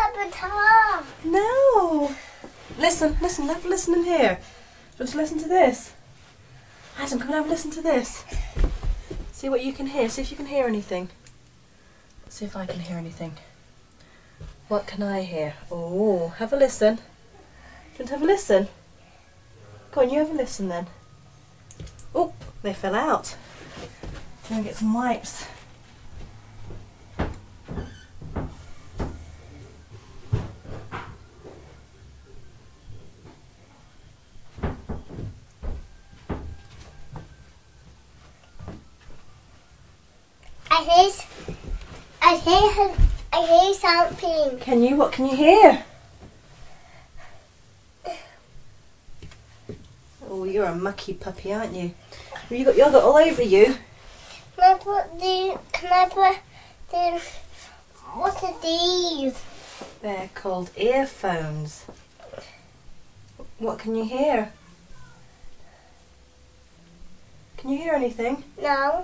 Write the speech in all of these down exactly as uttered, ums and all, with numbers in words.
Peppa Tom. No. Listen, listen, have a listen in here. Just listen to this. Adam, come and have a listen to this. See what you can hear. See if you can hear anything. Let's see if I can hear anything. What can I hear? Oh, have a listen. Do you want to have a listen? Go on, you have a listen then. Oh, they fell out. Go and get some wipes. I hear, I hear, I hear something. Can you? What can you hear? Oh, you're a mucky puppy, aren't you? Have you got yogurt all over you? Can I put the, can I put the, what are these? They're called earphones. What can you hear? Can you hear anything? No,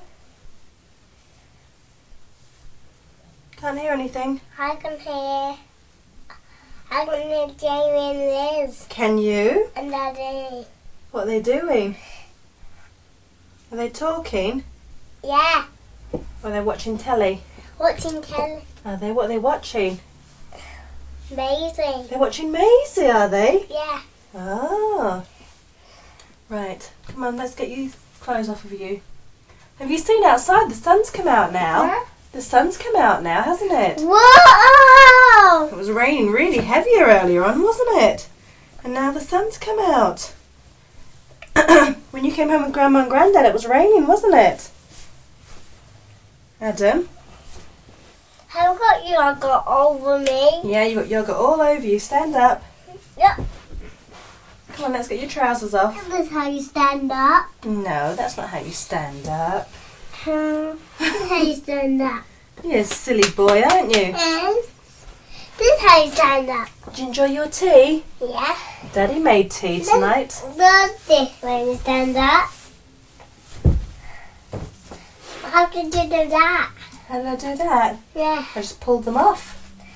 Can't hear anything. I can hear, I can hear Jamie and Liz Can you? and Daddy. What are they doing? Are they talking? Yeah, Or are they watching telly? watching telly. Are they? What are they watching? Amazing. They're watching Maisie, are they? Yeah. Ah. Right. Come on, let's get you clothes off of you. Have you seen outside? The sun's come out now. Huh? The sun's come out now, hasn't it? Whoa! It was raining really heavier earlier on, wasn't it? And now the sun's come out. When you came home with Grandma and Grandad, it was raining, wasn't it? Adam? I've got yogurt over me. Yeah, you got yogurt all over you. Stand up. Yep. Come on, let's get your trousers off. This is how you stand up. No, that's not how you stand up. Um, this is how you stand up. You're a silly boy, aren't you? And this is how you stand up. Did you enjoy your tea? Yeah. Daddy made tea tonight. Does this way you stand up. How did you do that? How did I do that? Yeah. I just pulled them off.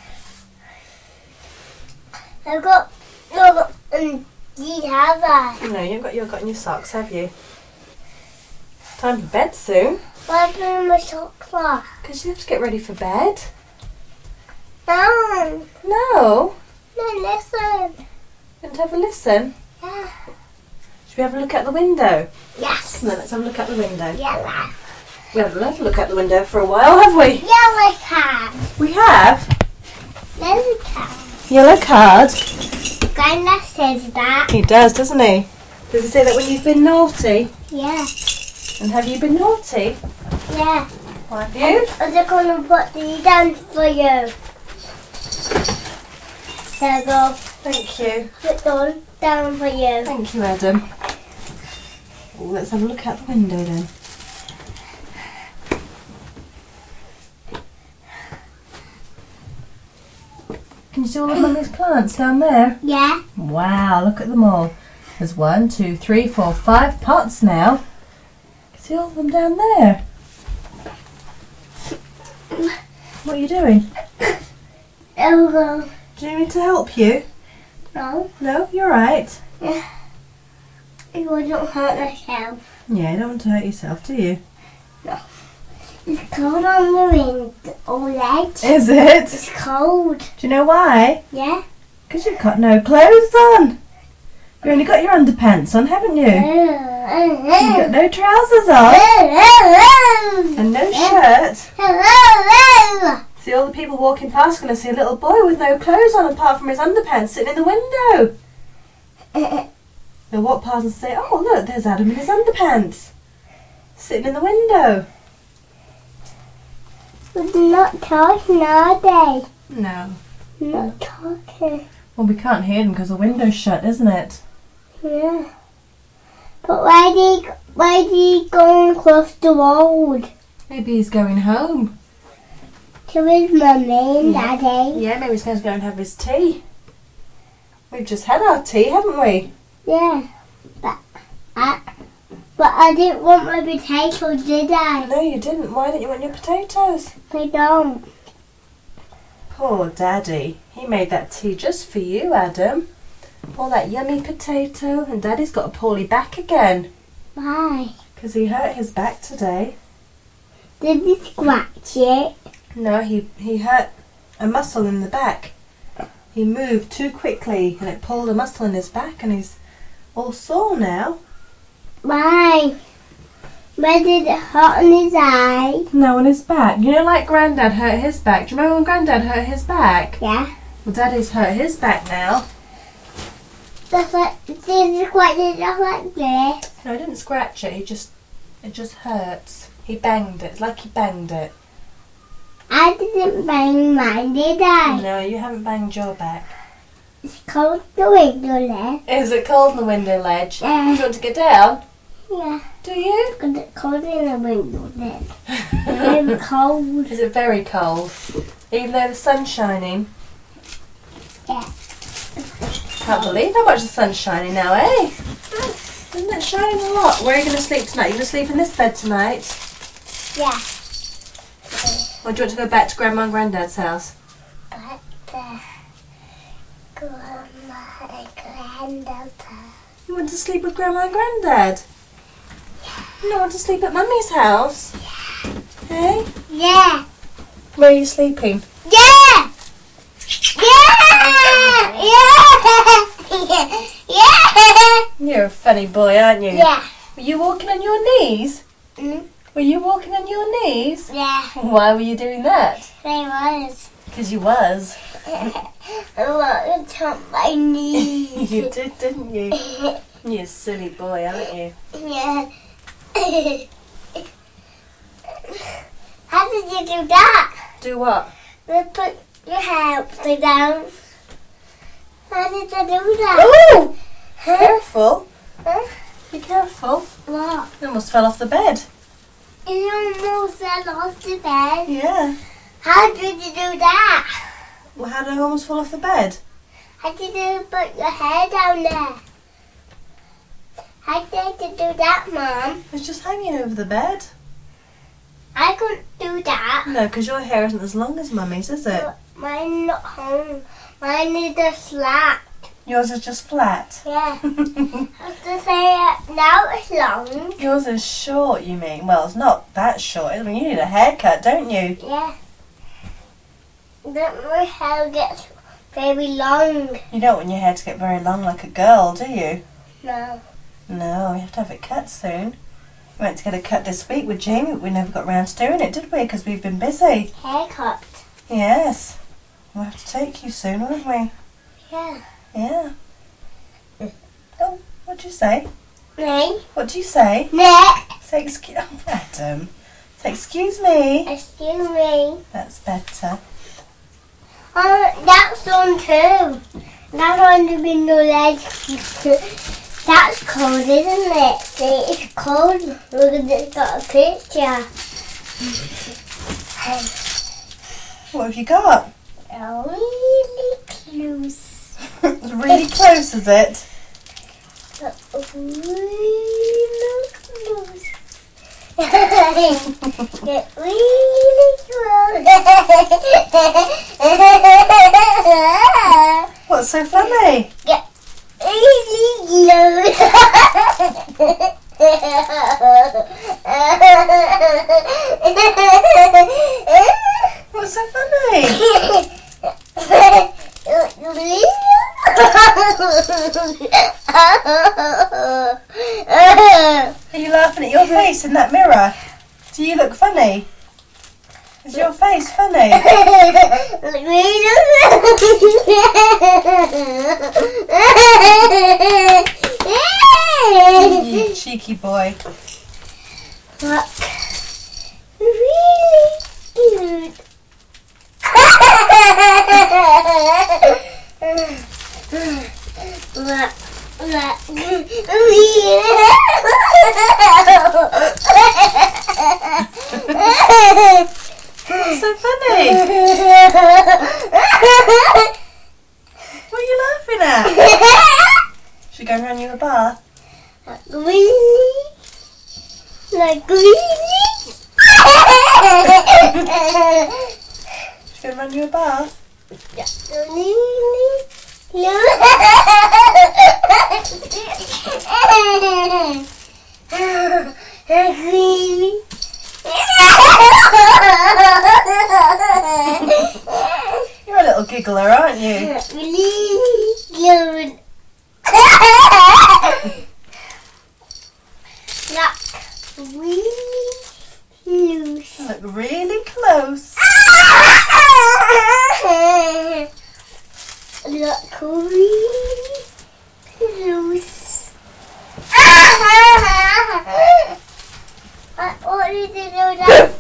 I've got yogurt and these have I. No, you haven't got yogurt in your socks, have you? Time for bed soon. Why put my socks off? Because you have to get ready for bed. No. No. No, listen. And have a listen. Yeah. Should we have a look out the window? Yes. No, let's have a look out the window. Yellow. We haven't had a look out the window for a while, have we? Yellow card. We have. Yellow card. Yellow card. Grandad says that. He does, doesn't he? Does he say that when you've been naughty? Yeah. And have you been naughty? Yeah. Have you? I'm just going to put these down for you. There you go. Thank you. Put those down for you. Thank you, Adam. Oh, let's have a look out the window then. Can you see all of Mummy's plants down there? Yeah. Wow, look at them all. There's one, two, three, four, five pots now. See all of them down there. What are you doing? There we go. Do you need me to help you? No. No, you're right. Yeah. You don't hurt myself. Yeah, you don't want to hurt yourself, do you? It's cold on the wind, all right? Is it? It's cold. Do you know why? Yeah? Because you've got no clothes on. You've only got your underpants on, haven't you? You've got no trousers on and no shirt. See, all the people walking past are going to see a little boy with no clothes on apart from his underpants sitting in the window. They'll walk past and say, oh, look, there's Adam in his underpants sitting in the window. But they're not talking, are they? No. They're not talking. Well, we can't hear them because the window's shut, isn't it? Yeah. But why did he, why did he go across the road? Maybe he's going home. To his mummy and daddy. Yeah, maybe he's going to go and have his tea. We've just had our tea, haven't we? Yeah. But I, but I didn't want my potatoes, did I? No, you didn't. Why didn't you want your potatoes? I don't. Poor Daddy. He made that tea just for you, Adam. All that yummy potato, and Daddy's got a poorly back again. Why? Because he hurt his back today. Did he scratch it? No, he, he hurt a muscle in the back. He moved too quickly and it pulled a muscle in his back and he's all sore now. Why? Where did it hurt on his eye? No, on his back. You know, like Grandad hurt his back. Do you remember when Grandad hurt his back? Yeah. Well, Daddy's hurt his back now. Just like, did he scratch it just like this? No, he didn't scratch it. He just, it just hurts. He banged it. It's like he banged it. I didn't bang mine, did I? No, you haven't banged your back. It's cold the window there. Is it cold in the window ledge? Yeah. Do you want to get down? Yeah. Do you? Because it's cold in the window there. It's very cold. Is it very cold? Even though the sun's shining? Yeah. Can't believe how much the sun's shining now, eh? Isn't it shining a lot? Where are you going to sleep tonight? You're going to sleep in this bed tonight? Yeah. Or do you want to go back to Grandma and Granddad's house? But the grandma and granddad. You want to sleep with Grandma and Granddad? You don't want to sleep at Mummy's house? Hey? Yeah. Where are you sleeping? Yeah. Yeah. Yeah. Yeah. You're a funny boy, aren't you? Yeah. Were you walking on your knees? Mm. Were you walking on your knees? Yeah. Why were you doing that? I was. Because you was. I walked on my knees. You did, didn't you? You're a silly boy, aren't you? Yeah. How did you do that? Do what? You put your hair upside down. How did you do that? Oh! Huh? Careful. Huh? Be careful. What? You almost fell off the bed. You almost fell off the bed. Yeah. How did you do that? Well, how did I almost fall off the bed? How did you put your hair down there? How did you do that, Mum? It's just hanging over the bed. I couldn't do that. No, because your hair isn't as long as Mummy's, is it? Mine's not home. Mine is a flat. Yours is just flat. Yeah. I have to say it now it's long. Yours is short, you mean? Well, it's not that short. I mean, you need a haircut, don't you? Yeah. Then my hair gets very long. You don't want your hair to get very long like a girl, do you? No. No, you have to have it cut soon. We went to get it cut this week with Jamie, but we never got round to doing it, did we? Because we've been busy. Haircut. Yes. We'll have to take you soon, won't we? Yeah. Yeah. Oh, what'd you say? Me? What do you say? Next. Say excuse... Oh, Adam. Say excuse me. Excuse me. That's better. Oh, that's on too. That's on the window ledge. That's cold, isn't it? See, it's cold. Look at it, got a picture. What have you got? Really close. It's really close, is it? Really close. Get really close. What's so funny? Get really close. What's so funny? Are you laughing at your face in that mirror? Do you look funny? Is your face funny? You cheeky boy. Look. Really cute. Look. Look. What's so funny? You're a little giggler, aren't you? Look, really loose. Look really close. Look, really loose. I already did all that.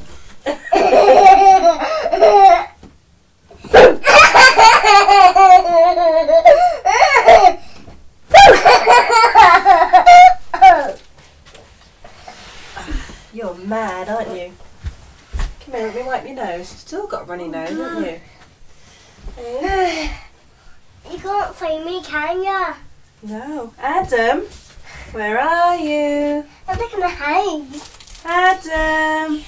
You're mad, aren't you? Come here, let me wipe your nose. You've still got a runny nose, haven't you? Eh? You can't find me, can ya? No. Adam, where are you? I'm not gonna hide. Adam.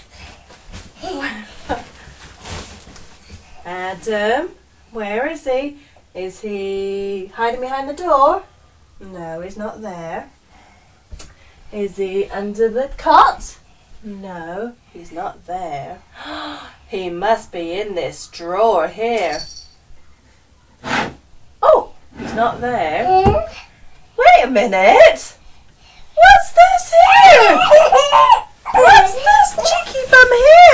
Adam, where is he? Is he hiding behind the door? No, he's not there. Is he under the cot? No, he's not there. He must be in this drawer here. Oh, he's not there. Wait a minute. What's this here? What's this cheeky bum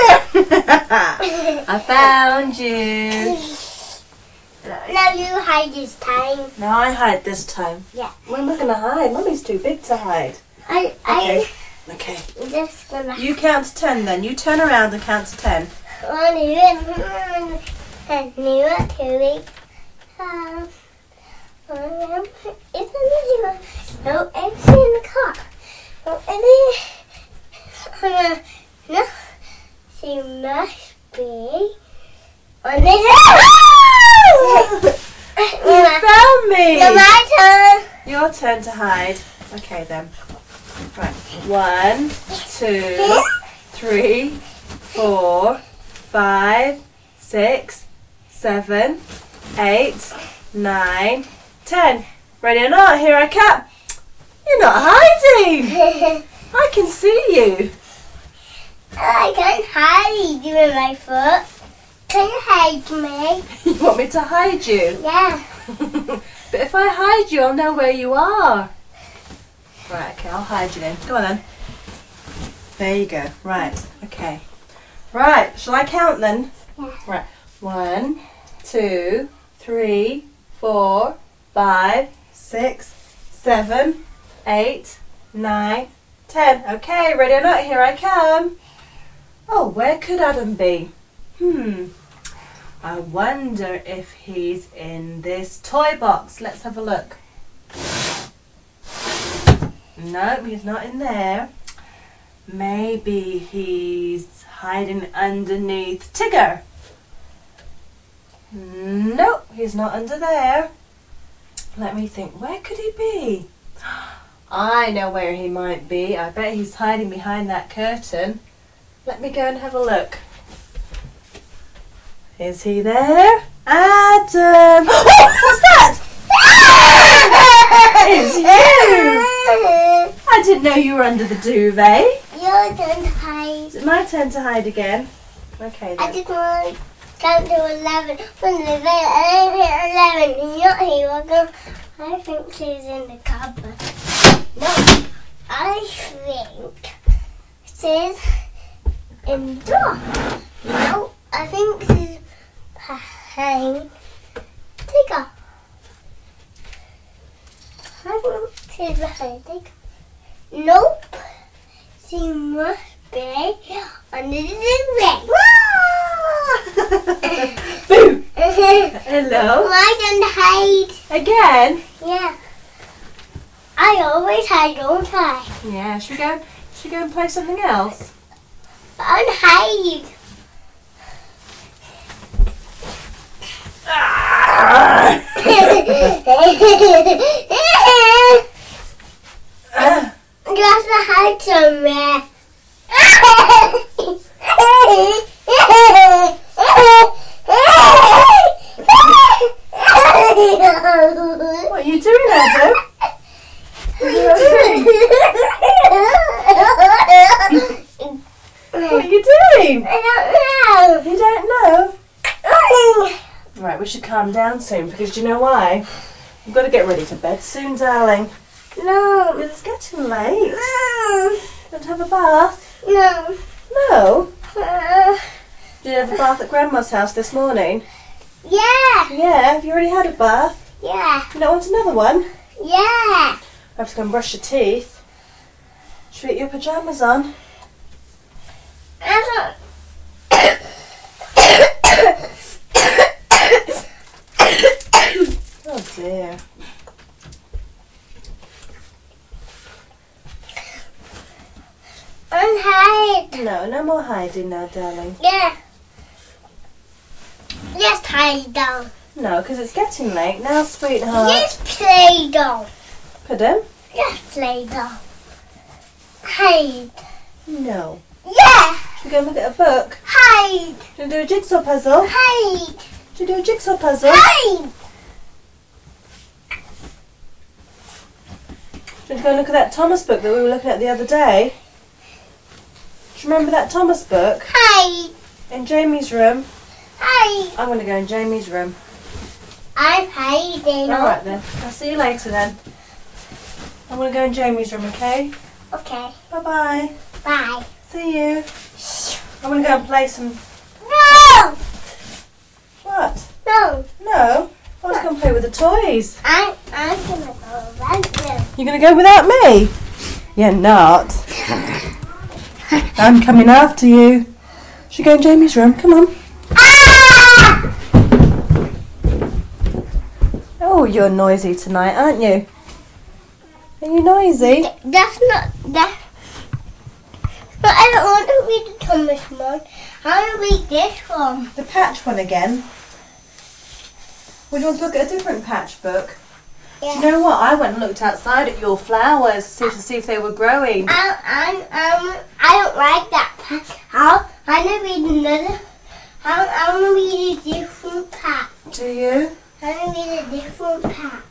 here? I found you. Now you hide this time. Now I hide this time. Yeah. Where am I going to hide? Mummy's too big to hide. I, Okay. I, Okay. just gonna You count to ten then. You turn around and count to ten. one, two, and two, three, um, um, it's another one. No, it's in the car. No, and then, uh, no, she must be on this. You found me! No, my turn. Your turn to hide. Okay then. Right. One, two, three, four, five, six, seven, eight, nine, ten. Ready or not? Here I come. You're not hiding. I can see you. I can't hide you with my foot. Can you hide me? You want me to hide you? Yeah. But if I hide you, I'll know where you are. Right, okay, I'll hide you then. Go on then. There you go. Right, okay. Right, shall I count then? Yeah. Right. One, two, three, four, five, six, seven, eight, nine, ten. Okay, ready or not? Here I come. Oh, where could Adam be? Hmm. I wonder if he's in this toy box. Let's have a look. No, he's not in there. Maybe he's hiding underneath Tigger. Nope, he's not under there. Let me think, where could he be? I know where he might be. I bet he's hiding behind that curtain. Let me go and have a look. Is he there? Adam! Oh, what's that? It's you! I didn't know you were under the duvet. Your turn to hide. Is it my turn to hide again? Okay I then. just want to count to eleven. When the bed, I hit eleven. You're not here. I go. I think she's in the cupboard. No, I think she's in the door. No, I think she's behind Tigger. I think she's behind Tigger. Nope. She must be under the bed. Boo! Hello? Why don't hide? Again? Yeah. I always hide, don't I? Yeah, should we go should we go and play something else? Unhide. You have to hide somewhere. Adam? What are you doing? What are you doing? I don't know. You don't know? Right, we should calm down soon because do you know why? We've got to get ready for bed soon, darling. No. It's getting late. No. Want to have a bath? No. No. Uh, Did you have a bath at Grandma's house this morning? yeah. Yeah, have you already had a bath? Yeah. You don't want another one? Yeah. I have to go and brush your teeth. Should we get your pyjamas on? I Oh dear. don't hide. No, no more hiding now, darling. Yeah. Just hide down. No, because it's getting late now, sweetheart. Just play down. Pardon? Just play down. Hide. No. Yeah. Should we go and look at a book? Hide. Should we do a jigsaw puzzle? Hide. Should we do a jigsaw puzzle? Hide. Should we go and look at that Thomas book that we were looking at the other day? Do you remember that Thomas book? Hide. In Jamie's room? Hide. I'm going to go in Jamie's room. I'm hiding. Alright then. I'll see you later then. I'm going to go in Jamie's room, okay? Okay. Bye-bye. Bye. See you. I'm going to go and play some... No. What? No. No? I want to go and play with the toys. I'm, I'm gonna go right there. You're going to go without me? You're not. I'm coming after you. Should we go in Jamie's room? Come on. Ah! Oh, you're noisy tonight, aren't you? Are you noisy? That's not that. But I don't want to read the Thomas one. I want to read this one. The patch one again. Would you want to look at a different patch book? Yeah. Do you know what? I went and looked outside at your flowers to see, to see if they were growing. I, I, um, I don't like that patch. I'll, I want to read another. I, I want to read a different patch. Do you? I want to read a different patch.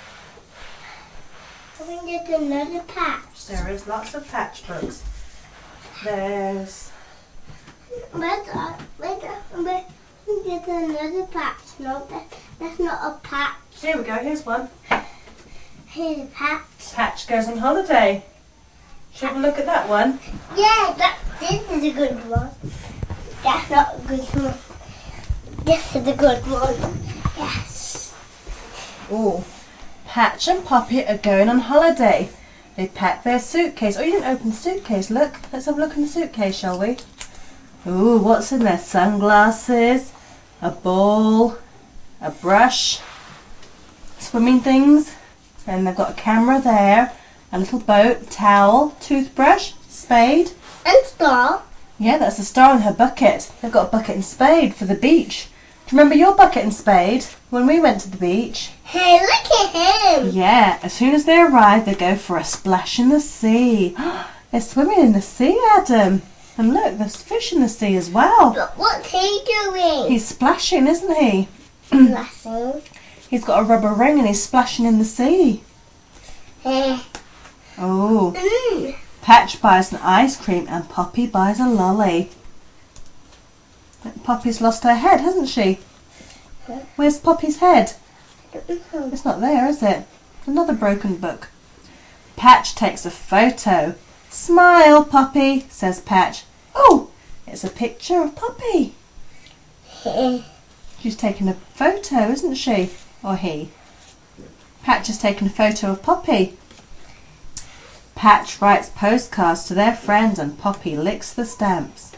I want to get another patch. There is lots of patch books. There's... But, uh, but, uh, but, get another patch. No, that, that's not a patch. Here we go, here's one. Here's a patch. Patch goes on holiday. Should we look at that one? Yeah, that, this is a good one. That's not a good one. This is a good one. Yes. Oh, Patch and Poppy are going on holiday. They packed their suitcase. Oh, you didn't open the suitcase. Look, let's have a look in the suitcase, shall we? Ooh, what's in there? Sunglasses, a ball, a brush, swimming things, and they've got a camera there, a little boat, towel, toothbrush, spade. And star. Yeah, that's the star in her bucket. They've got a bucket and spade for the beach. Do you remember your bucket and spade when we went to the beach? Hey, look at him. Yeah, as soon as they arrive, they go for a splash in the sea. They're swimming in the sea, Adam. And look, there's fish in the sea as well. But what's he doing? He's splashing, isn't he? Splashing. He's got a rubber ring and he's splashing in the sea. Hey. Oh. Mm. Patch buys an ice cream and Poppy buys a lolly. Poppy's lost her head, hasn't she? Where's Poppy's head? It's not there, is it? Another broken book. Patch takes a photo. Smile, Poppy, says Patch. Oh, it's a picture of Poppy. Hey. She's taken a photo, isn't she? Or he? Patch has taken a photo of Poppy. Patch writes postcards to their friends and Poppy licks the stamps.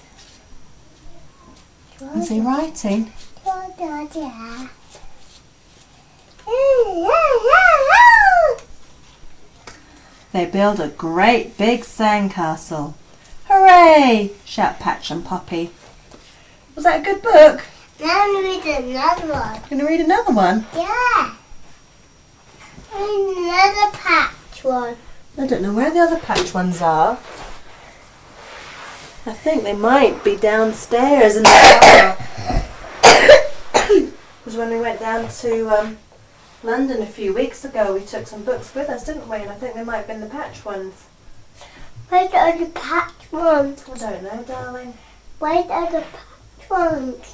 Is he writing? They build a great big sandcastle. Hooray! Shout Patch and Poppy. Was that a good book? Now I'm going to read another one. Going to read another one? Yeah. Another patch one. I don't know where the other Patch ones are. I think they might be downstairs in the car. Because when we went down to um, London a few weeks ago. We took some books with us, didn't we? And I think they might have been the patch ones. Where's the other patch ones? I don't know, darling. Where's the other patch ones?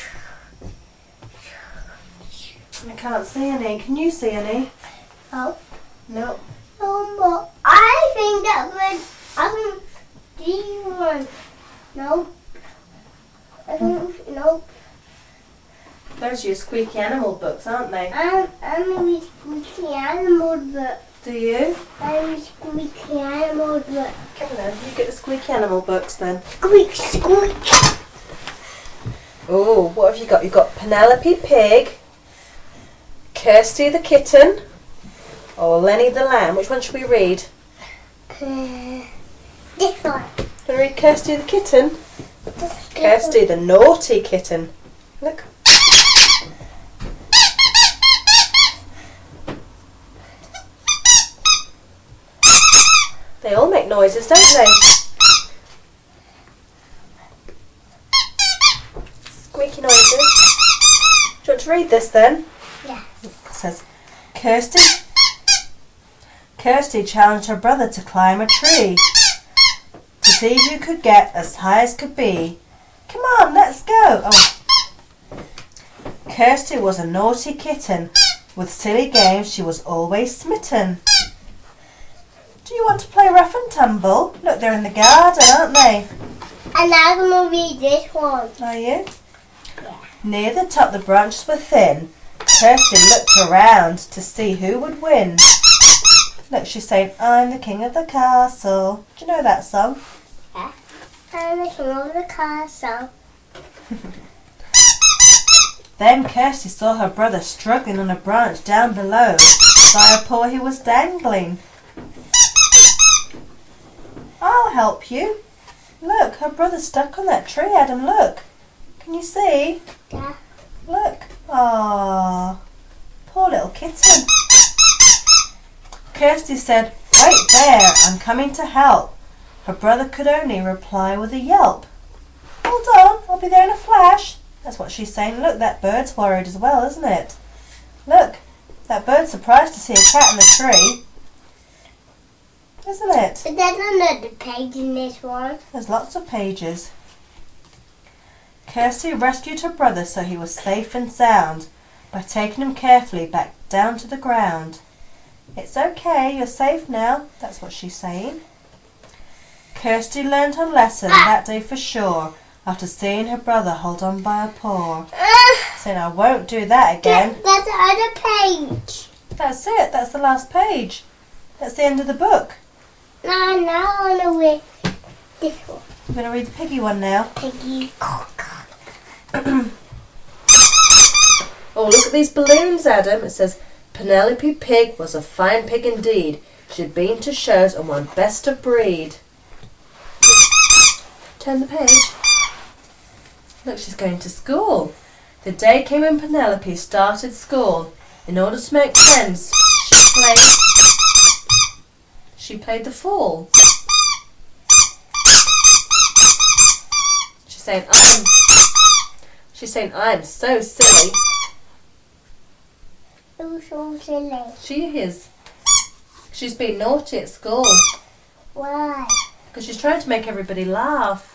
I can't see any. Can you see any? Oh. No. Oh, but I think that was, I think these ones. No. I think, no. Those are your squeaky animal books, aren't they? I'm, I'm a squeaky animal book. Do you? I'm a squeaky animal book. Come on then, you get the squeaky animal books then. Squeak, squeak. Oh, what have you got? You've got Penelope Pig, Kirsty the Kitten, or Lenny the Lamb. Which one should we read? Uh, this one. Can we read Kirsty the Kitten? This Kirsty the naughty kitten. Look. They all make noises, don't they? Squeaky noises. Do you want to read this then? Yeah. It says, Kirsty, Kirsty challenged her brother to climb a tree to see who could get as high as could be. Come on, let's go. Oh. Kirsty was a naughty kitten. With silly games she was always smitten. Do you want to play rough and tumble? Look, they're in the garden, aren't they? And I'm going to read this one. Are you? Yeah. Near the top the branches were thin. Kirsty looked around to see who would win. Look, she's saying, I'm the king of the castle. Do you know that song? Yeah. I'm the king of the castle. Then Kirsty saw her brother struggling on a branch down below by a paw he was dangling. I'll help you. Look, her brother's stuck on that tree, Adam, look. Can you see? Yeah. Look. Aww. Poor little kitten. Kirsty said, wait there, I'm coming to help. Her brother could only reply with a yelp. Hold on, I'll be there in a flash. That's what she's saying. Look, that bird's worried as well, isn't it? Look, that bird's surprised to see a cat in the tree. Isn't it? But there's another page in this one. There's lots of pages. Kirsty rescued her brother so he was safe and sound by taking him carefully back down to the ground. It's okay, you're safe now. That's what she's saying. Kirsty learned her lesson that day for sure after seeing her brother hold on by a paw. Uh, Saying, I won't do that again. That's the other page. That's it. That's the last page. That's the end of the book. No, no, I want to read this one. I'm going to read the piggy one now. Piggy. Oh, look at these balloons, Adam. It says, Penelope Pig was a fine pig indeed. She'd been to shows and won best of breed. Turn the page. Look, she's going to school. The day came when Penelope started school. In order to make friends, she played... She played the fool. She's saying, I'm... She's saying, I'm so silly. Who's so silly? She is. She's been naughty at school. Why? Because she's trying to make everybody laugh.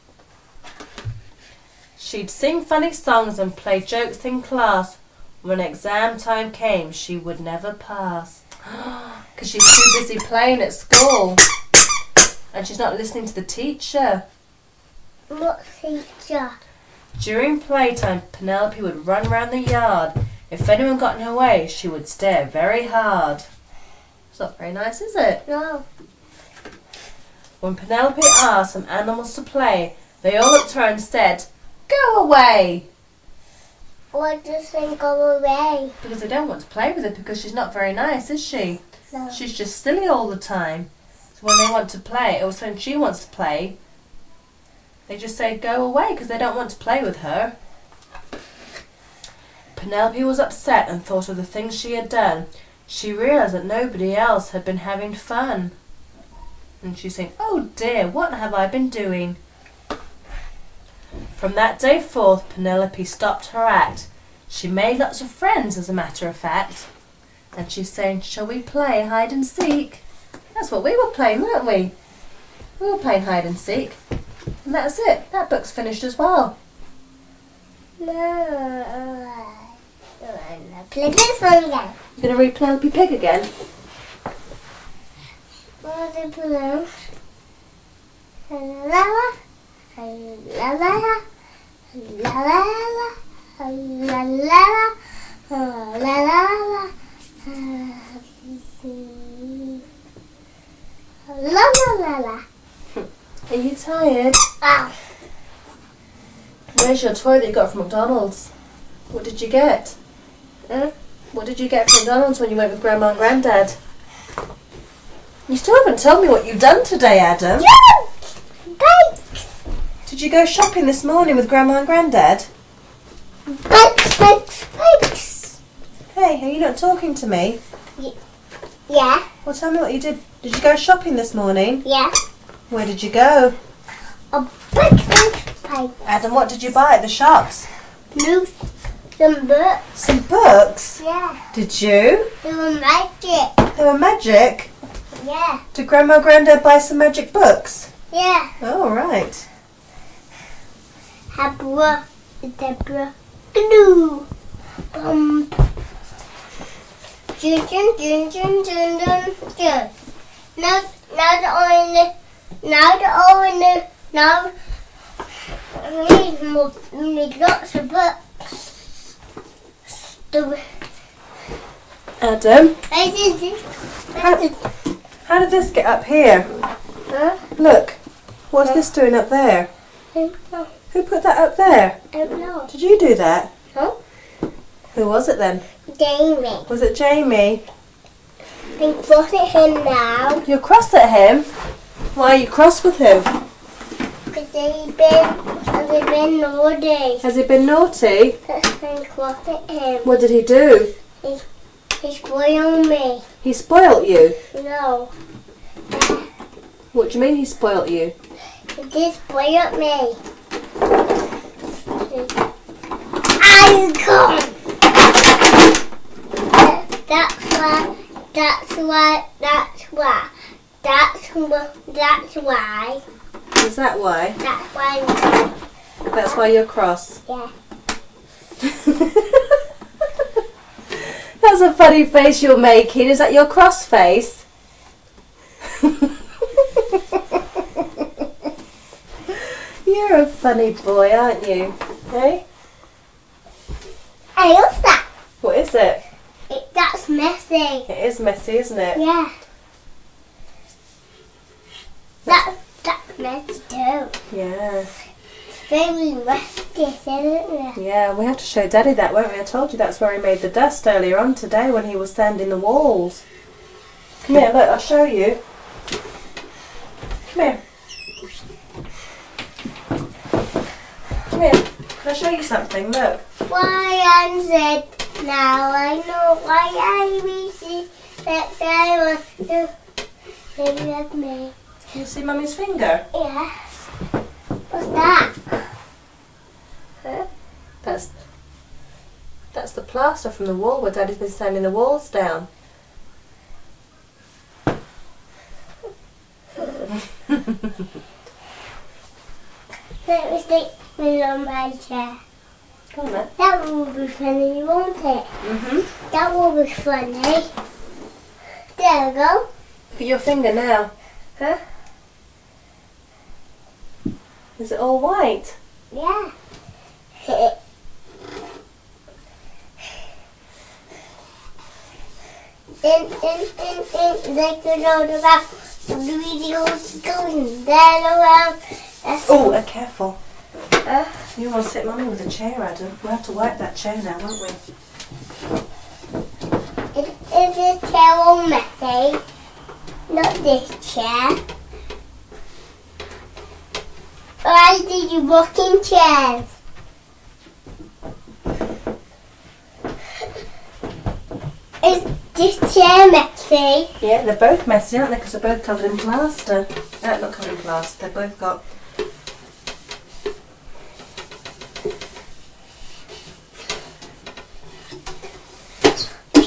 She'd sing funny songs and play jokes in class. When exam time came, she would never pass. Because she's too busy playing at school. And she's not listening to the teacher. What teacher? During playtime, Penelope would run round the yard. If anyone got in her way, she would stare very hard. It's not very nice, is it? No. When Penelope asked some animals to play, they all looked at her and said, Go away! Why does they go away? Because they don't want to play with her because she's not very nice, is she? No. She's just silly all the time. So when they want to play, or when she wants to play, they just say go away because they don't want to play with her. Penelope was upset and thought of the things she had done. She realised that nobody else had been having fun. And she's saying, oh dear, what have I been doing? From that day forth, Penelope stopped her act. She made lots of friends, as a matter of fact. And she's saying, shall we play hide and seek? That's what we were playing, weren't we? We were playing hide and seek. And that's it. That book's finished as well. No, I wanna play this one again. You're going to read Penelope Pig again? What are the balloons? La la la, la la la, la la la, la la la, la la la, la la la la. Are you tired? Ow. Where's your toy that you got from McDonald's? What did you get? Hmm? What did you get from McDonald's when you went with Grandma and Granddad? You still haven't told me what you've done today, Adam. Bakes! Did you go shopping this morning with Grandma and Granddad? Bakes, bakes, bakes! Hey, are you not talking to me? Yeah, Well, tell me what you did. Did you go shopping this morning? yeah. Where did you go? A big, big bakes. Adam, what did you buy at the shops? New some books. Some books. Yeah, Did you? they were magic. They were magic. Yeah, Did Grandma and Granddad buy some magic books? yeah. Oh, right. Habra, Debra, glue. Um. Jun, jun, jun, jun, jun, jun, jun. Now, now the only, now the only, now we need more, we need lots of books. The, Adam, I did this. how, how did this get up here? Huh? Look, what's this doing up there? I don't know. Who put that up there? I don't know. Did you do that? Huh? Who was it then? Jamie. Was it Jamie? I'm cross at him now. You're cross at him? Why are you cross with him? Because they've been, they've been naughty. Has he been naughty? I'm cross at him. What did he do? He, he spoiled me. He spoilt you? No. What do you mean he spoilt you? He did spoil me. I'm gone. That's why, that's why, that's why, that's why, that's why, Is that why? that's why, That's why you're cross. yeah. That's a funny face you're making. Is that your cross face? You're a funny boy, aren't you? Hey? Hey, what's that? What is it? It, that's messy. It is messy, isn't it? Yeah. That, that's messy too. Yeah. Very rusty, isn't it? Yeah, we have to show Daddy that, won't we? I told you that's where he made the dust earlier on today when he was sanding the walls. Come here, look, I'll show you. Come here. Come here. Can I show you something? Look. Why I'm said now I know why I receive that I want to live with me. Can you see Mummy's finger? Yeah. What's that? Huh? That's that's the plaster from the wall where Daddy's been sanding the walls down. Let me stick me on my chair. Go on then. That will be funny, won't it? Mm-hmm. That will be funny. There we go. Look at your finger now. Huh? Is it all white? Yeah. Then, then, then, then, like you know about the videos going down around. That's Oh, uh, careful. uh, You want to sit Mummy with a chair, Adam. We'll have to wipe that chair now, won't we? it, is this chair all messy? Not this chair. Why did you rocking chairs? Is this chair messy? Yeah, they're both messy, aren't they? Because they're both covered in plaster. Uh, not covered in plaster. They've both got...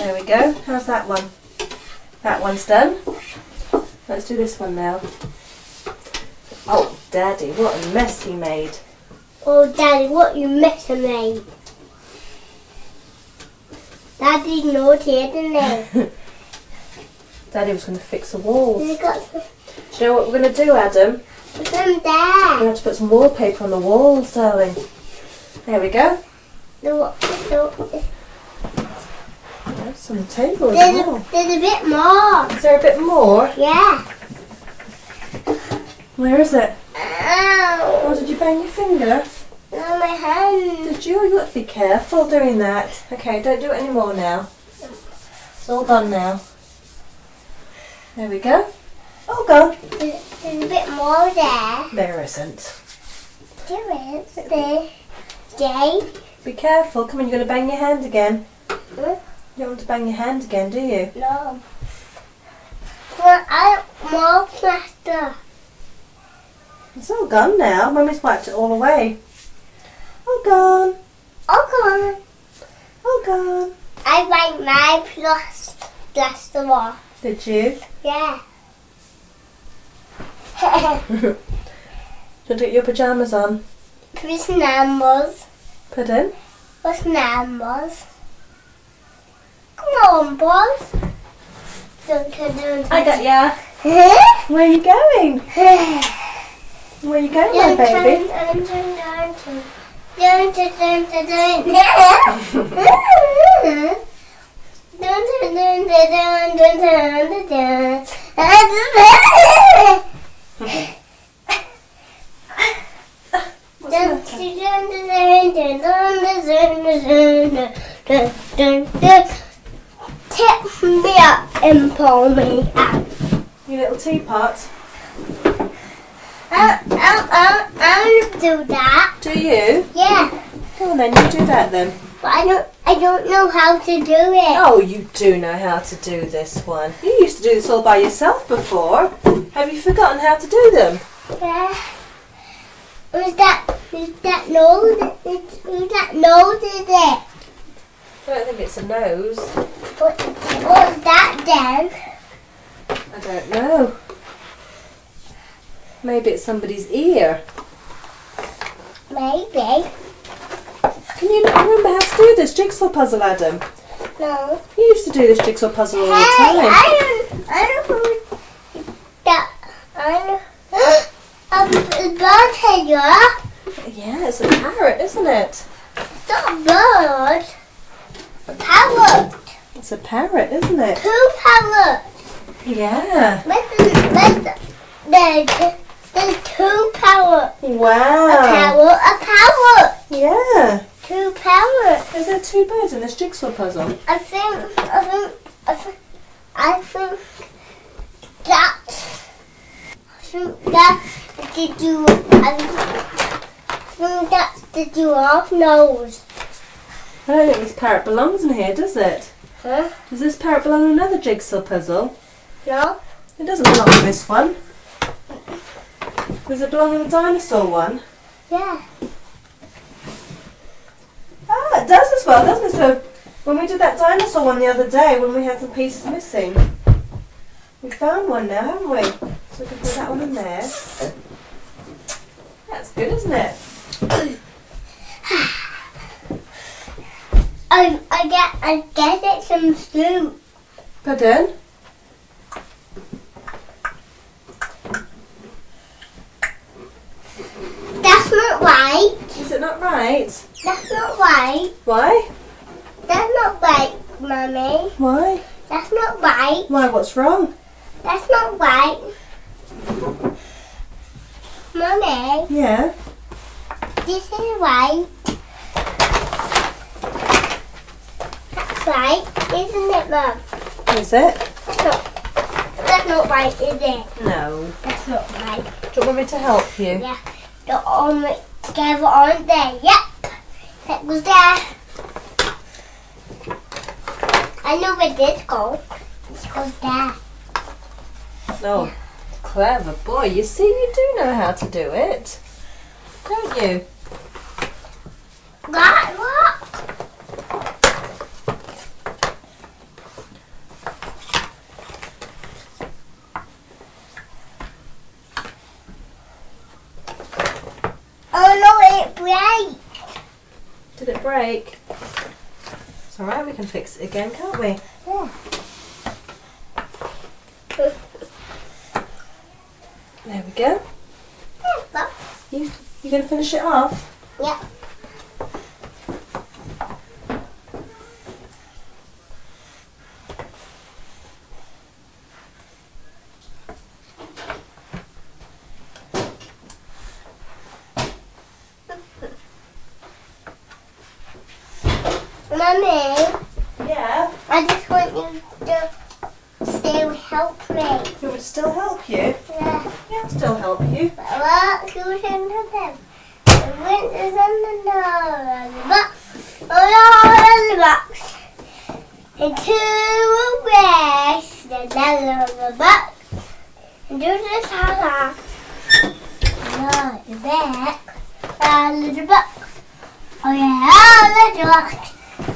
There we go. How's that one? That one's done. Let's do this one now. Oh, Daddy, what a mess he made. Oh, Daddy, what you messing me? Daddy's naughty, isn't he? Daddy was going to fix the walls. He's got some, Do you know what we're going to do, Adam? some We're going to there. have to put some wallpaper on the walls, darling. There we go. The, the, There's some table as there's, well. a, there's a bit more. Is there a bit more? Yeah. Where is it? Ow. Oh, did you bang your finger? On my hand. Did you? You got to be careful doing that. Okay, don't do it anymore now. It's all done now. There we go. All gone. There's, there's a bit more there. There isn't. There is. There. Jay. Be careful. Come on, you're going to bang your hand again. Hmm? You don't want to bang your hand again, do you? No. Well, I want more plaster. It's all gone now. Mummy's wiped it all away. All gone. Okay. All gone. I like my plus plaster off. Did you? Yeah. Do you want to get your pyjamas on? What's numbers? Pardon? What's numbers? Come on, boys. Dun, dun, dun, dun. I got ya. Huh? Where are you going? Where are you going, my Dun, baby? dun, dun, dun, dun. Dun, dun, dun, dun, dun. Dun, dun, dun, dun, dun, dun, dun, dun. What's Dun, that? dun, dun, dun, dun, dun, dun, dun, dun, dun. Tip me up and pull me out. Your little teapot. I, I, I, I want to do that. Do you? Yeah, Go on then, you do that then. but I don't. I don't know how to do it. Oh, you do know how to do this one. You used to do this all by yourself before. Have you forgotten how to do them? Yeah. Who's that? Who's that nose? Who's who's that nose? Is it? I don't think it's a nose. What? What's that then? I don't know. Maybe it's somebody's ear. Maybe. Can you not remember how to do this jigsaw puzzle, Adam? No. You used to do this jigsaw puzzle all the Hey, time. I don't. I don't know who that. I know. Um, a bird here. Yeah, it's a parrot, isn't it? It's not a bird. A parrot. It's a parrot, isn't it? Two parrots. Yeah. Listen, listen. There's, there's two parrots. A Wow. parrot, a parrot. Yeah. Two parrots. Is there two birds in this jigsaw puzzle? I think, I think, I think, I think that, I think that the do, I think that's the giraffe nose. I don't think this parrot belongs in here, does it? Huh? Does this parrot belong in another jigsaw puzzle? No? It doesn't belong in this one. Does it belong in the dinosaur one? Yeah. Ah, it does as well, doesn't it? So when we did that dinosaur one the other day, when we had some pieces missing, we found one now, haven't we? So we can put that one in there. That's good, isn't it? I, I get, I get it some soup. Pardon? That's not right. Is it not right? That's not right. Why? That's not right, Mummy. Why? That's not right. Why? What's wrong? That's not right. Mummy, Yeah. this is right. That's right, isn't it, Mum? Is it? That's not, that's not right, is it? No. That's not right. Do you want me to help you? Yeah, they're all mixed together, aren't they? Yep. That goes there. I know where this goes. This goes there. Oh, clever boy. You see, you do know how to do it, don't you? Right, what? break. It's alright, we can fix it again, can't we? Yeah. There we go. Yeah. You, you going to finish it off? Yeah. Mummy, Yeah. I just want you to still help me. You want me to still help you? Yeah. Yeah, I'll still help you. What? Who's in them? The wind is in the door. The box. Oh, the box. And two ways. The leather of the box. And do this house. No, the back. All of the box. Oh yeah, all of the box.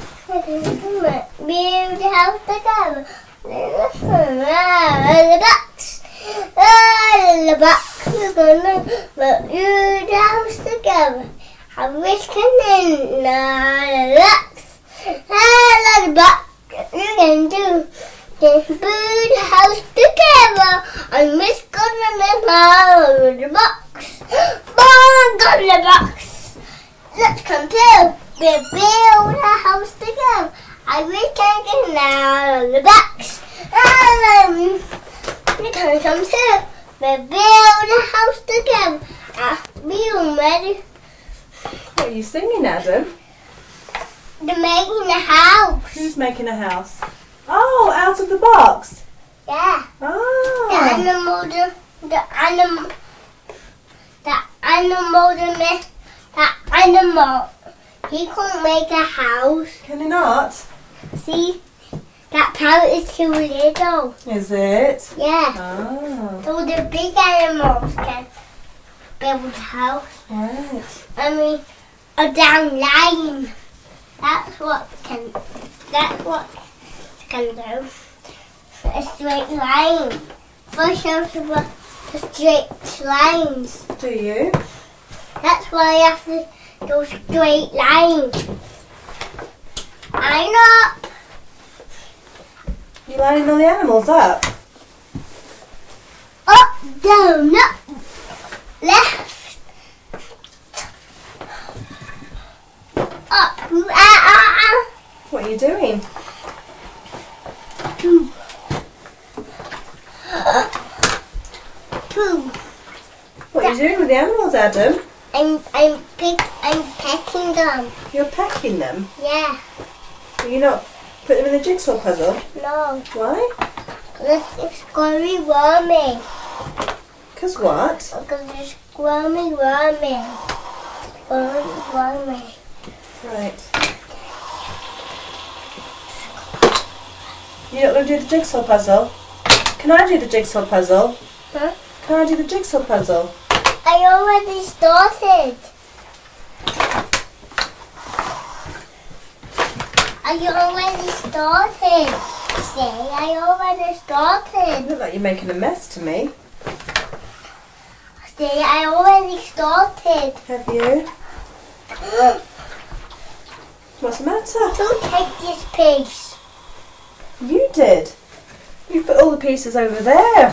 Build the house together. All the box. All the box. We're gonna build the house together. I wish can in all the box. All the box. You can do. Just build the house together. I'm just gonna live all of the box. All the box. Let's come to. We build a house together. I wish I could now the box. Um, we can come to. We build a house together. Uh, we all ready. What are you singing, Adam? They're making a house. Who's making a house? Oh, out of the box. Yeah. The Oh. animal, the, the animal, the animal, the, mi- the animal. He can't make a house. Can you not? See, that parrot is too little. Is it? Yeah. Oh. So the big animals can build a house. Right. I mean, a down line. That's what can. That's what can do. A straight line. First, you have to put straight lines. Do you? That's why you have to go straight lines. Line up. You lining all the animals up? Up, down, up, left, up, ah, ah, ah. What are you doing? Two, two. What are you doing with the animals, Adam? I'm, I'm pick, I'm pecking them. You're packing them. Yeah, Are you not putting them in the jigsaw puzzle? no, Why? this is squirmy wormy. Because what? Because it's squirmy wormy. Squirmy wormy. Right. You're not going to do the jigsaw puzzle? Can I do the jigsaw puzzle? Huh? Can I do the jigsaw puzzle? I already started. I already started. See, I already You started. look like you're making a mess to me. See, I already started. Have you? What's the matter? Don't take this piece. You did. You put all the pieces over there.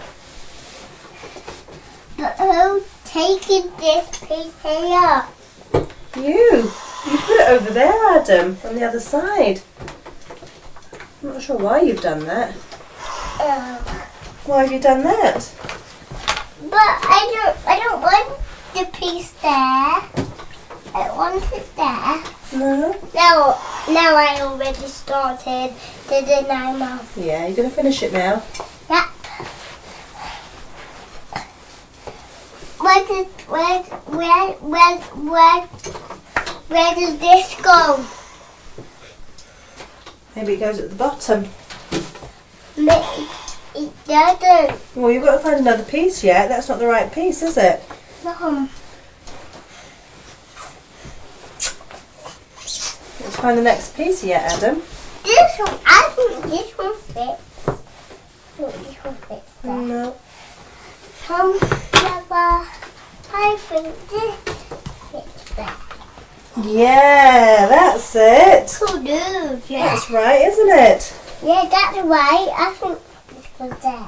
But who's taking this piece here? You. You put it over there, Adam, on the other side. I'm not sure why you've done that. Um, Why have you done that? but I don't. I don't want the piece there. I want it there. No. Now, now I already started the dynamo. Yeah, you're going to finish it now. Yep. Where did where where where where where does this go? Maybe it goes at the bottom. It, it doesn't. Well, you've got to find another piece yet. That's not the right piece, is it? No. Let's find the next piece yet, Adam. This one, I think this one fits. No, this one fits there. No. Some never. I think this fits there. Yeah, that's it. Cool dude, yeah. That's right, isn't it? Yeah, that's right. I think it goes there.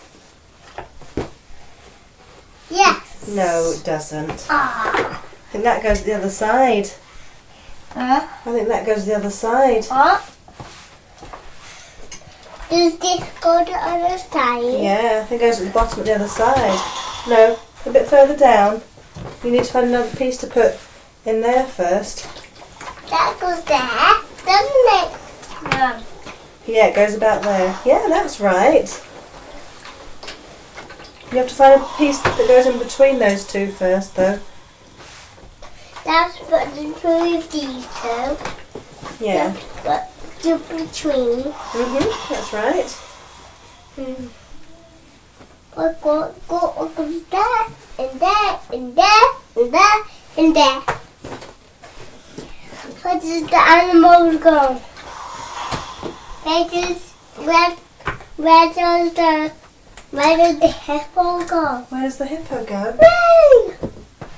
Yes. No, it doesn't. Ah. I think that goes the other side. Huh? I think that goes the other side. What? Does this go to the other side? Yeah, I think it goes at the bottom at the other side. No, a bit further down. You need to find another piece to put in there first. That goes there, doesn't it? No. Yeah, it goes about there. Yeah, that's right. You have to find a piece that goes in between those two first, though. That's what the two of these two. Yeah. Got to between. Mhm. That's right. Hmm. Go, go, go, go there, and there, and there, and there, and there. Where does the animals go? Where does, where, where does the, where does the hippo go? Where does the hippo go? Whee!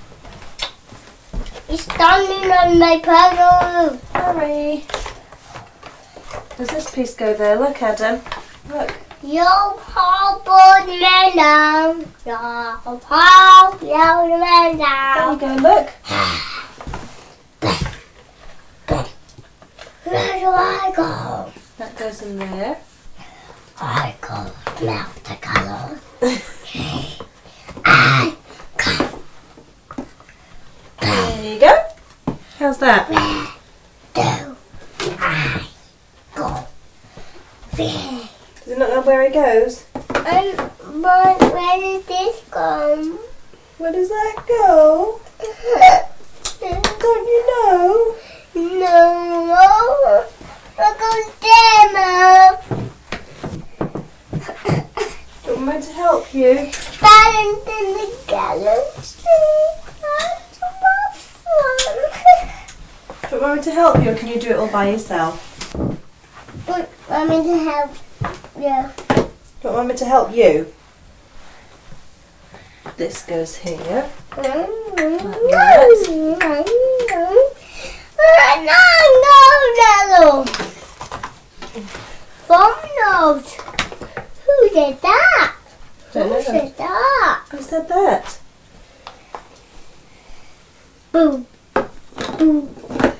He's standing on my puzzle. Hurry. Does this piece go there? Look, Adam. Look. Yo ho banana. Yo ho yo There banana. you go, look. Where do I go? That goes in there. I go melt the colour. I There you go. How's that? do I go there? Does it not know where it goes? And but where did this go? Where does that go? Don't you know? No, I go there, Do you want me to help you? Balance in the galaxy. That's my fun. Do you want me to help you, or can you do it all by yourself? But I mean to help. Yeah. Do you want me to help you? This goes here. No, no, no. Phone note. Who did that? Don't Who know. said that? Who said that? Boom. Boom.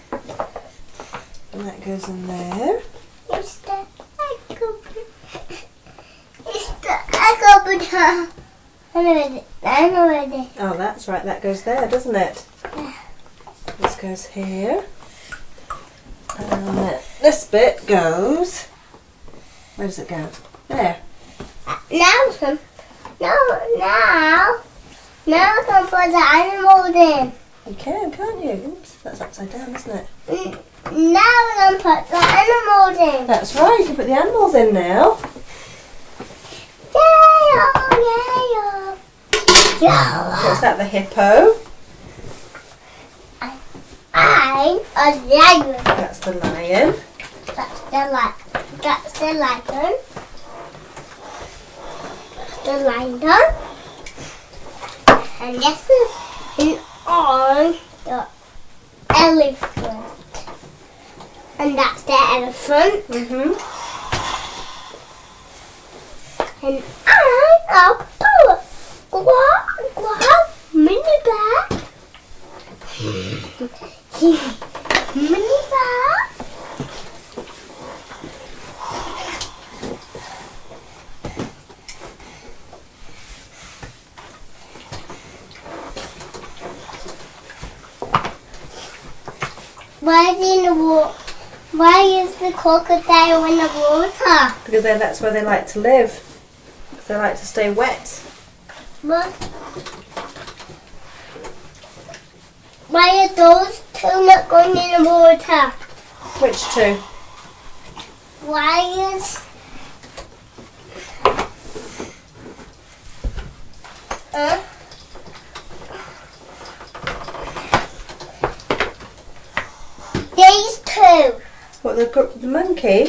And that goes in there. It's the echo. It's the echo button. I know it. I know it. Oh, that's right. That goes there, doesn't it? This goes here. And this bit goes... Where does it go? There. Now, some, no, now, now I can put the animals in. You can, can't you? Oops, that's upside down, isn't it? Mm, Now I can put the animals in. That's right. You can put the animals in now. Yay! Oh, yay! Oh. What's that? The hippo. I'm a lion. That's the lion. That's the lion. That's the lion. The lion. And this is an on the elephant. And that's the elephant. Mhm. And I'm a power. What? What? Mini bear. Mini bear. Why is he in the water? Why is the crocodile in the water? Because then that's where they like to live. Because they like to stay wet. What? Why are those two not going in the water? Which two? Why is huh? These two. What, the, gr- the monkey?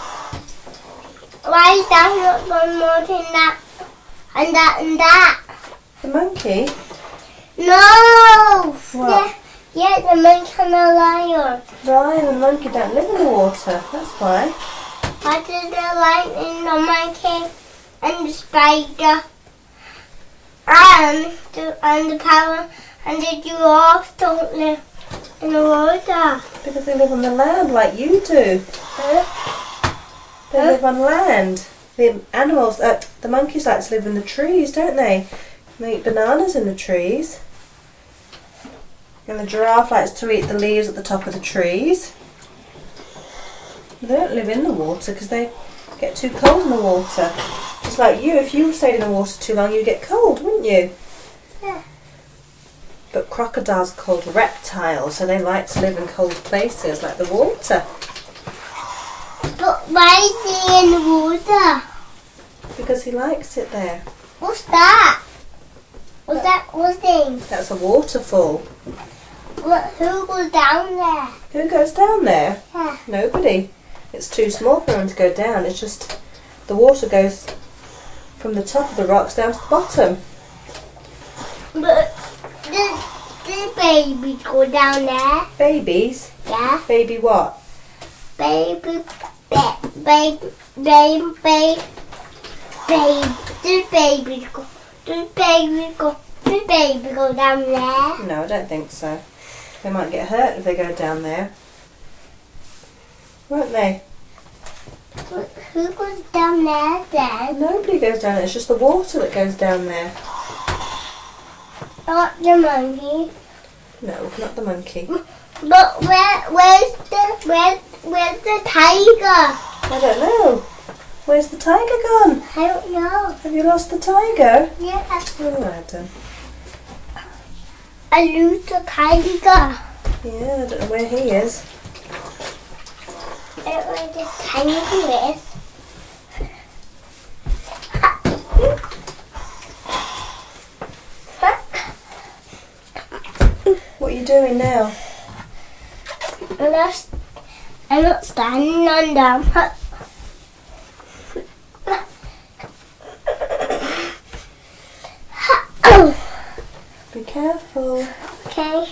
Why is that not going more than that? And that and that? The monkey? No! What? Yeah, Yeah, the monkey and the lion. Lion and monkey don't live in the water, that's why. Why did the lion and the monkey and the spider and the, and the parrot and the giraffe don't live in the water? Because they live on the land like you do. Huh? They Huh? live on land. The animals, uh, the monkeys like to live in the trees, don't they? They eat bananas in the trees. And the giraffe likes to eat the leaves at the top of the trees. They don't live in the water because they get too cold in the water. Just like you, if you stayed in the water too long, you'd get cold, wouldn't you? Yeah. But crocodiles are called reptiles, so they like to live in cold places like the water. But why is he in the water? Because he likes it there. What's that? What's that? What's thing? That's a waterfall. What, who goes down there? Who goes down there? Yeah. Nobody. It's too small for him to go down. It's just the water goes from the top of the rocks down to the bottom. But the, the babies go down there. Babies? Yeah. Baby what? Baby, ba- baby, baby, baby, baby. The babies go. The babies go. The baby go down there. No, I don't think so. They might get hurt if they go down there. Won't they? But who goes down there then? Nobody goes down there. It's just the water that goes down there. Not the monkey. No, not the monkey. But where, where's the, where, where's the tiger? I don't know. Where's the tiger gone? I don't know. Have you lost the tiger? Yeah, Oh, Adam. I lose the tiger. Yeah, I don't know where he is. I don't know where the tiger is. What are you doing now? I'm not, I'm not standing on them. Be careful. Okay.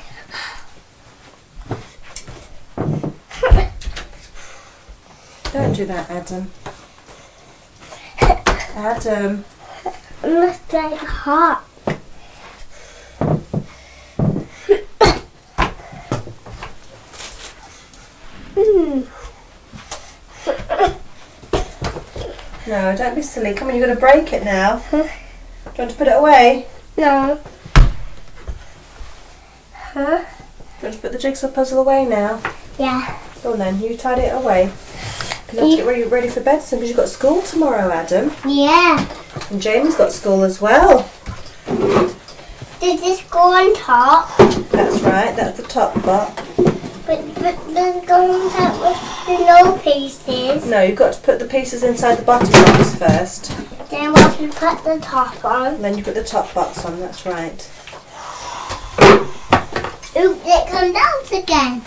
Don't do that, Adam. Adam. I'm not staying hot. No, don't be silly. Come on, you're going to break it now. Do you want to put it away? No. Huh? Do you want to put the jigsaw puzzle away now? Yeah. Go on then, you tidy it away. You have to get ready, ready for bed soon because you've got school tomorrow, Adam. Yeah. And Jamie's got school as well. Did this go on top? That's right, that's the top part. But, but the go on top with the no pieces. No, you've got to put the pieces inside the bottom box first. Then we have to put the top on. And then you put the top box on, that's right. Oops, it comes out again.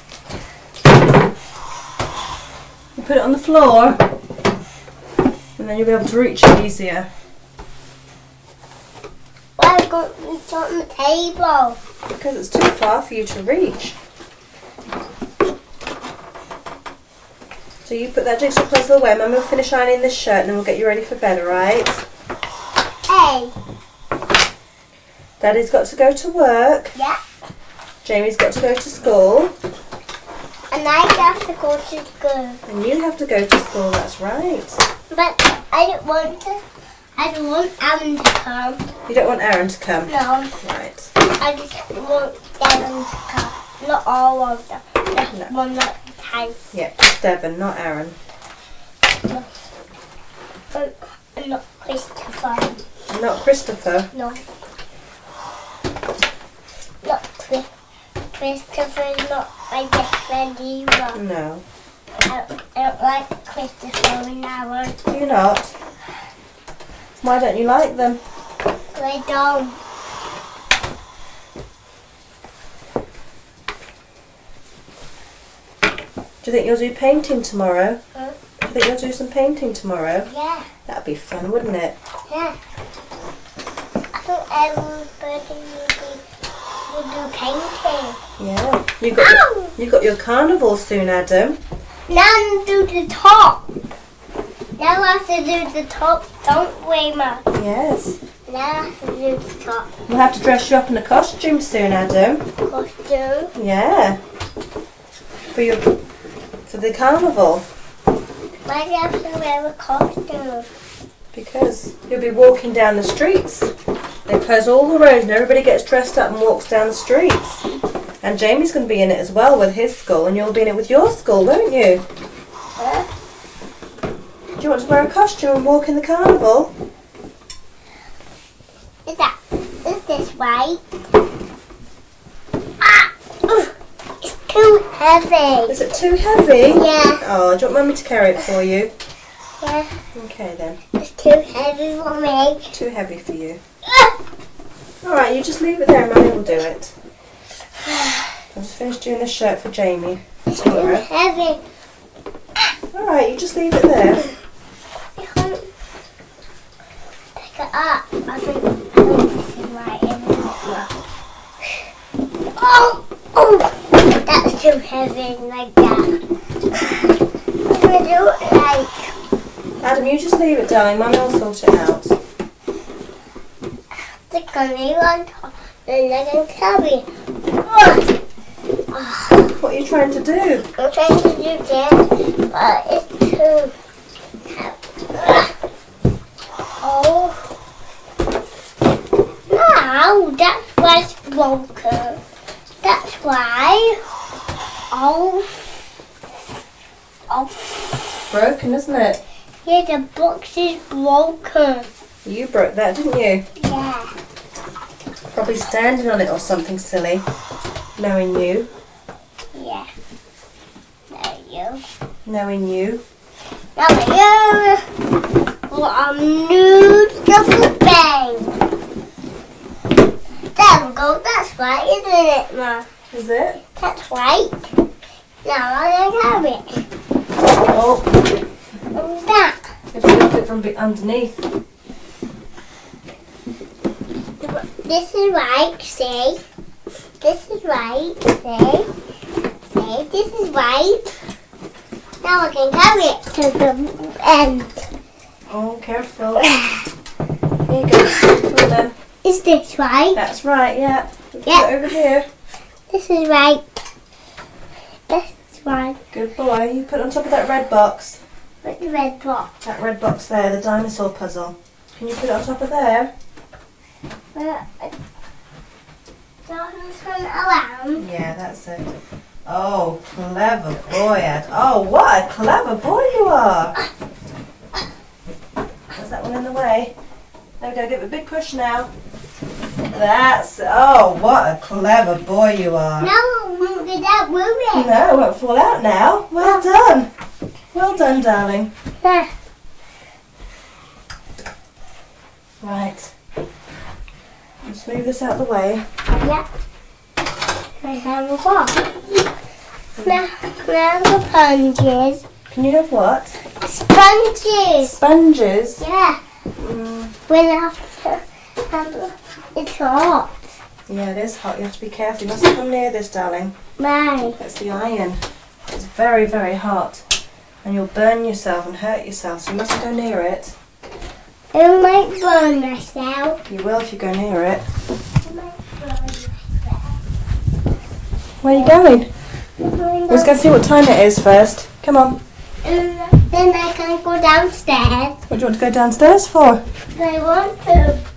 You put it on the floor and then you'll be able to reach it easier. Why have got it on the table? Because it's too far for you to reach. So you put that jigsaw puzzle away. Mum will finish ironing this shirt and then we'll get you ready for bed, alright? Hey. Daddy's got to go to work. Yeah. Jamie's got to go to school. And I have to go to school. And you have to go to school, that's right. But I don't want to. I don't want Aaron to come. You don't want Aaron to come? No. Right. I just want Aaron to come. Not all of them. Just No. one at a time. Yeah, just Devon, not Aaron. No. And, and not Christopher. Not Christopher. No. Not Chris. Christopher's not my best friend either. No. I don't, I don't like Christopher and Aaron. Do you not? Why don't you like them? I don't. Do you think you'll do painting tomorrow? Huh? Do you think you'll do some painting tomorrow? Yeah. That'd be fun, wouldn't it? Yeah. I thought everybody would be we'll do painting. Yeah. You got your, you got your carnival soon, Adam. Now I'm do the top. Now I have to do the top, don't we, Mum? Yes. Now I have to do the top We'll have to dress you up in a costume soon, Adam. costume. Yeah. For your for the carnival. Why do you have to wear a costume? Because you'll be walking down the streets. They close all the roads and everybody gets dressed up and walks down the streets. And Jamie's going to be in it as well with his school, and you'll be in it with your school, won't you? Huh? Do you want to wear a costume and walk in the carnival? Is that, is this right? Ah! Ugh, it's too heavy. Is it too heavy? Yeah. Oh, do you want Mummy to carry it for you? Yeah, Okay then. it's too heavy for me. Too heavy for you. Ugh. Alright, you just leave it there and Mummy will do it. I'll just finish doing this shirt for Jamie. It's too heavy. Alright, you just leave it there. I can't pick it up. I think, I think this is right, isn't it? Oh! Oh! That's too heavy like that. I'm going to do it like... Adam, you just leave it, darling. Mummy will sort it out. Stick on me on top, then I can carry. Ugh. Oh, What are you trying to do? I'm trying to do this, but it's too heavy. Oh. Now, that's why it's broken. That's why. Oh. Oh. Broken, isn't it? Yeah, the box is broken. You broke that, didn't you? Yeah. Probably standing on it or something silly. Knowing you. Yeah. There you. Knowing you. There you. What a new double bang. There we go. That's right, isn't it, Mum? Is it? That's right. Now I'm going to have it. Oh, What's that? you have to look it from be- underneath. This is right, see? This is right, see? See, this is right. Now I can carry it to the end. Oh, careful. Here you go. Come on then. Is this right? That's right, yeah. Put Yeah. it over here. This is right. This is right. Good boy. You put it on top of that red box. With the red box. That red box there, the dinosaur puzzle. Can you put it on top of there? Well, Jonathan's going around. Yeah, that's it. Oh, clever boy, Ed. Oh, what a clever boy you are. Is that one in the way? There we go, give it a big push now. That's, oh, what a clever boy you are. No, it won't get out, will it? No, it won't fall out now. Well done. Well done, darling. Yeah. Right. Let's move this out of the way. Yeah. I have a box. Now, now the sponges. Can you have what? Sponges. Sponges. Yeah. Mm, When I have to have it's hot. yeah, it is hot. You have to be careful. You mustn't come near this, darling. Right. That's the iron. It's very, very hot. And you'll burn yourself and hurt yourself, so you mustn't go near it. I might burn myself. You will if you go near it. I might burn myself. Where are you going? And Let's go see what time it is first. Come on. then I can go downstairs. What do you want to go downstairs for? I want to.